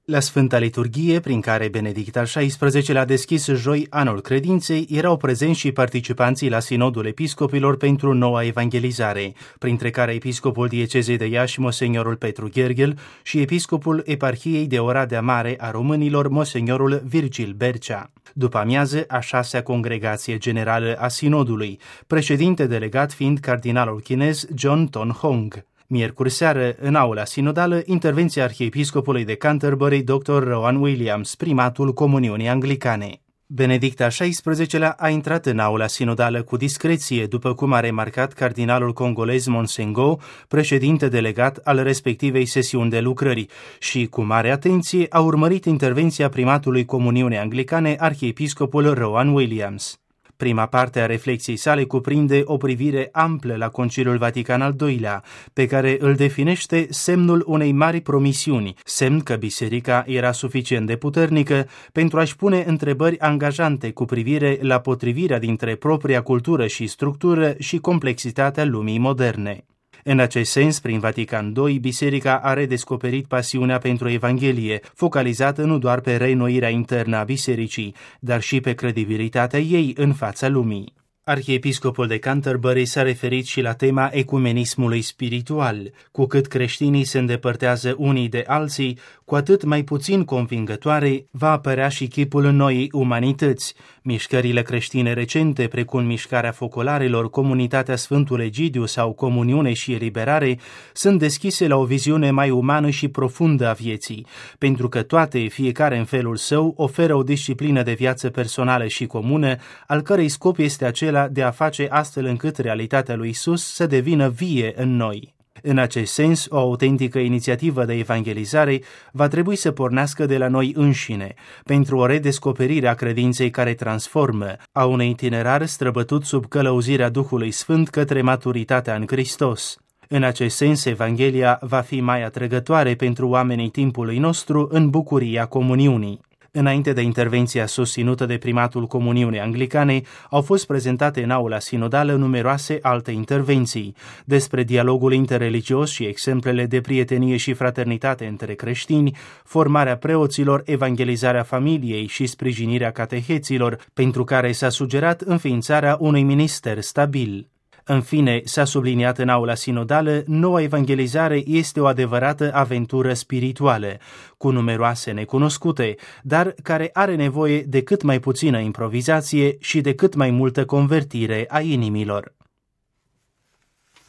La Sfânta Liturghie, prin care Benedict al XVI-lea a deschis joi anul credinței, erau prezenți și participanții la Sinodul Episcopilor pentru noua evangelizare, printre care episcopul diecezei de Iași, Monsignorul Petru Gherghel, și episcopul eparhiei de Oradea Mare a românilor, Monsignorul Virgil Bercea. După amiază, a 6-a congregație generală a Sinodului, președinte delegat fiind cardinalul chinez John Ton Hong. Miercuri seară, în aula sinodală, intervenția arhiepiscopului de Canterbury, Dr. Rowan Williams, primatul Comuniunii Anglicane. Benedict al XVI-lea a intrat în aula sinodală cu discreție, după cum a remarcat cardinalul congolez Monsengo, președinte delegat al respectivei sesiuni de lucrări, și cu mare atenție a urmărit intervenția primatului Comuniunii Anglicane, arhiepiscopul Rowan Williams. Prima parte a reflexiei sale cuprinde o privire amplă la Conciliul Vatican al II-lea, pe care îl definește semnul unei mari promisiuni, semn că biserica era suficient de puternică pentru a-și pune întrebări angajante cu privire la potrivirea dintre propria cultură și structură și complexitatea lumii moderne. În acest sens, prin Vatican II, biserica a redescoperit pasiunea pentru Evanghelie, focalizată nu doar pe reînnoirea internă a bisericii, dar și pe credibilitatea ei în fața lumii. Arhiepiscopul de Canterbury s-a referit și la tema ecumenismului spiritual. Cu cât creștinii se îndepărtează unii de alții, cu atât mai puțin convingătoare va apărea și chipul noii umanități. Mișcările creștine recente, precum mișcarea focolarilor, comunitatea Sfântul Egidiu sau Comuniune și Eliberare, sunt deschise la o viziune mai umană și profundă a vieții, pentru că toate, fiecare în felul său, oferă o disciplină de viață personală și comună, al cărei scop este acela de a face astfel încât realitatea lui Isus să devină vie în noi. În acest sens, o autentică inițiativă de evangelizare va trebui să pornească de la noi înșine, pentru o redescoperire a credinței care transformă, a unui itinerar străbătut sub călăuzirea Duhului Sfânt către maturitatea în Hristos. În acest sens, Evanghelia va fi mai atrăgătoare pentru oamenii timpului nostru în bucuria comuniunii. Înainte de intervenția susținută de primatul Comuniunii Anglicane, au fost prezentate în aula sinodală numeroase alte intervenții despre dialogul interreligios și exemplele de prietenie și fraternitate între creștini, formarea preoților, evangelizarea familiei și sprijinirea cateheților, pentru care s-a sugerat înființarea unui minister stabil. În fine, s-a subliniat în aula sinodală, noua evangelizare este o adevărată aventură spirituală, cu numeroase necunoscute, dar care are nevoie de cât mai puțină improvizație și de cât mai multă convertire a inimilor.